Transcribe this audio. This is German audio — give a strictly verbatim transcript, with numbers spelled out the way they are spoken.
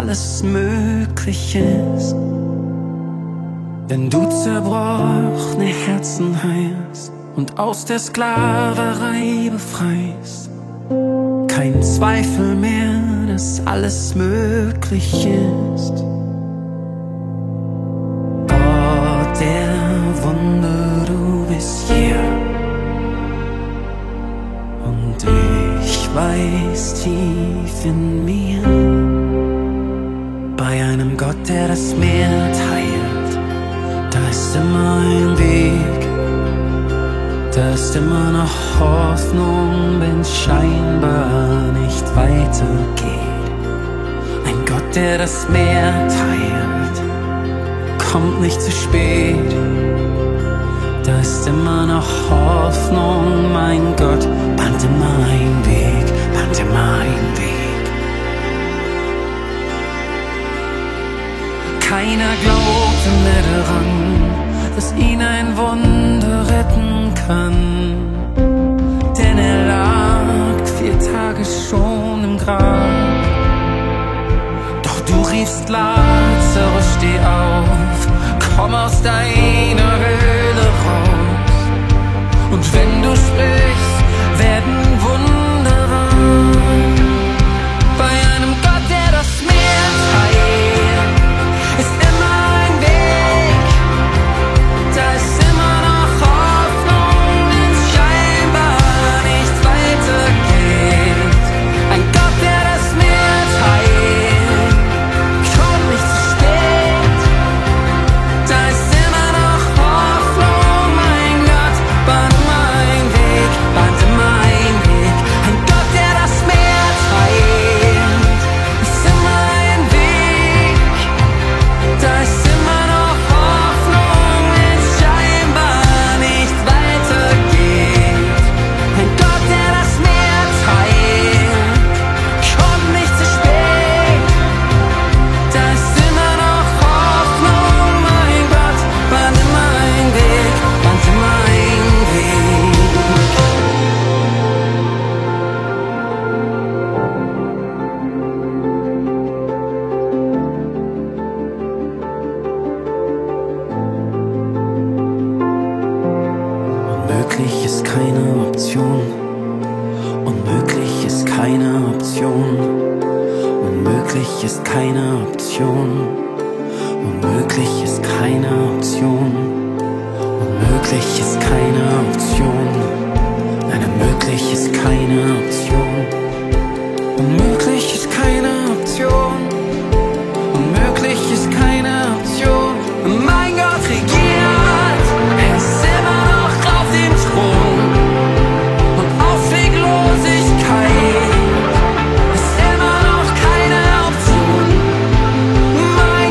alles möglich ist. Wenn du zerbrochene Herzen heilst und aus der Sklaverei befreist, kein Zweifel mehr, dass alles möglich ist. Gott der Wunder, du bist hier. Und ich weiß tief in mir, bei einem Gott, der das Meer teilt, da ist immer ein Weg, da ist immer noch Hoffnung, wenn's scheinbar nicht weitergeht. Ein Gott, der das Meer teilt, kommt nicht zu spät. Da ist immer noch Hoffnung, mein Gott, bahnt immer einen Weg, bahnt immer einen Weg. Keiner glaubte mehr daran, dass ihn ein Wunder retten kann, denn er lag vier Tage schon im Grab. Doch du riefst, Lazarus, steh auf, komm aus deiner Höhle raus. Und wenn du sprichst, werden Wunder wahr. Bei einem Gott, der das Meer teilt, ist immer ein Weg. Da ist immer noch Hoffnung, wenn's scheinbar nicht weitergeht. Ein Gott, der das Meer teilt, kommt nicht zu spät. Da ist immer noch Hoffnung, mein Gott, bahnt immer einen Weg, bahnt immer einen Weg. Ein Gott, der das Meer teilt, ist immer ein Weg. Da ist immer noch Hoffnung, wenn's scheinbar nicht weitergeht. Ein Gott, der das Meer teilt, kommt nicht zu spät. Da ist immer noch Hoffnung, mein Gott, bahnt immer einen Weg, bahnt immer einen Weg. Unmöglich ist keine Option. Unmöglich ist keine Option. Unmöglich ist keine Option. Unmöglich ist keine Option. Unmöglich ist keine Option. Nein, unmöglich ist keine Option. Unmöglich ist keine Option. Unmöglich ist keine Option. Mein Gott regiert, er ist immer noch auf dem Thron. Und Ausweglosigkeit ist immer noch keine Option. Mein